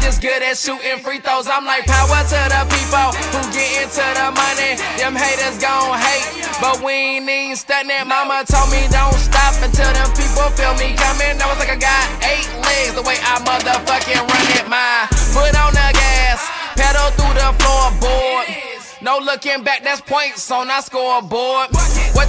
niggas good at shooting free throws. I'm like, power to the people who get into the money. Them haters gon' hate, but we ain't even stuntin'. Mama told me don't stop until them people feel me coming. I was like I got 8 legs the way I motherfucking run it. My foot on the gas, pedal through the floorboard. No looking back, that's points on our scoreboard.